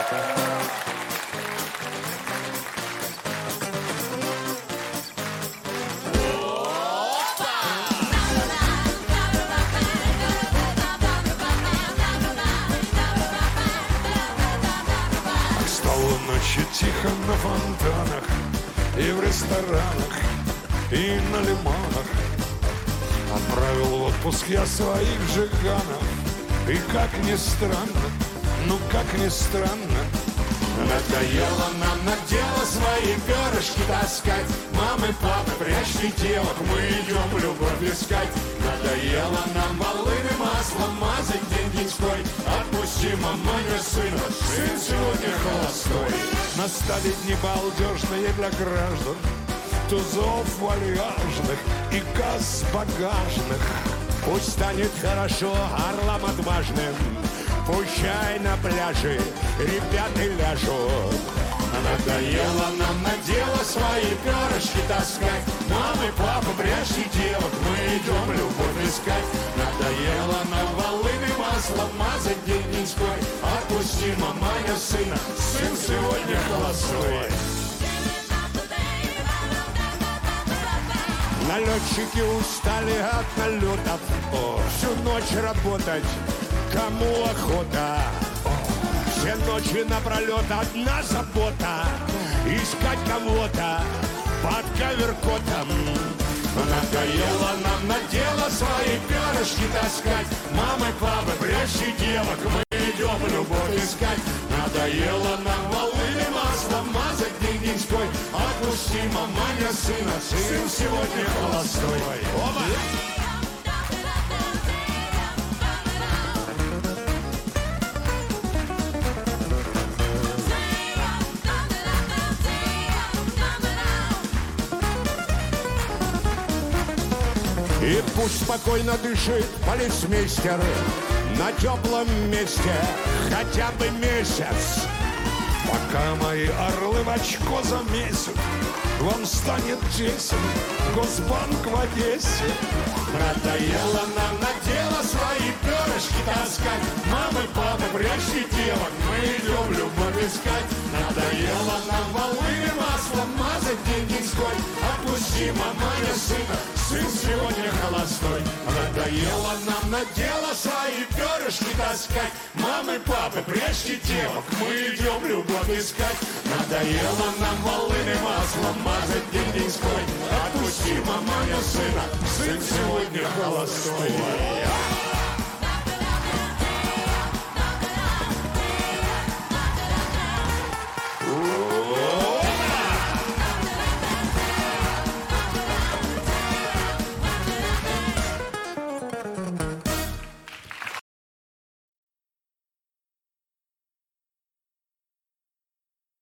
Стало ночью тихо на фонтанах и в ресторанах, и на лиманах. Отправил в отпуск я своих жиганов. И как ни странно, ну как ни странно, надоело нам на дело свои перышки таскать. Мамы, папы, прячьте девок, мы идем любовь искать. Надоело нам волыны маслом мазать день-деньской. Отпусти, маманя, сына, сын сегодня холостой. Настали дни балдежные для граждан, тузов вальяжных и касс багажных. Пусть станет хорошо орлам отважным, пусть чай на пляже ребята ляжут. Надоело нам на дело свои перышки таскать. Мамы, папы, прячьте девок, мы идем любовь искать. Надоело нам волыны маслом мазать день-деньской. Отпусти, маманя, сына, сын сегодня холостой. Налетчики устали от налетов, всю ночь работать, кому охота. Все ночи напролет одна забота, искать кого-то под коверкотом. Надоело нам на дело свои перышки таскать. Мамы, папы, прячьте девок, мы идем любовь искать. Надоело нам волны маслом мазать день-деньской. Отпусти, маманя, сына, сын сегодня холостой. Оба! И пусть спокойно дышит полицмейстер на теплом месте хотя бы месяц. Пока мои орлы в очко замесят, вам станет тесен Госбанк в Одессе. Надоело нам на дело свои перышки таскать. Мамы, папы, прячьте девок, мы идем любовь искать. Надоело нам волны маслом мазать день-деньской. Отпусти, маманя, сына, сын сегодня холостой. Надоело нам на дело свои перышки таскать. Мамы, папы, прячьте девок, мы идем любовь искать. Надоело нам волны маслом мазать день-деньской. Отпусти, маманя, сына, сын сегодня холостой.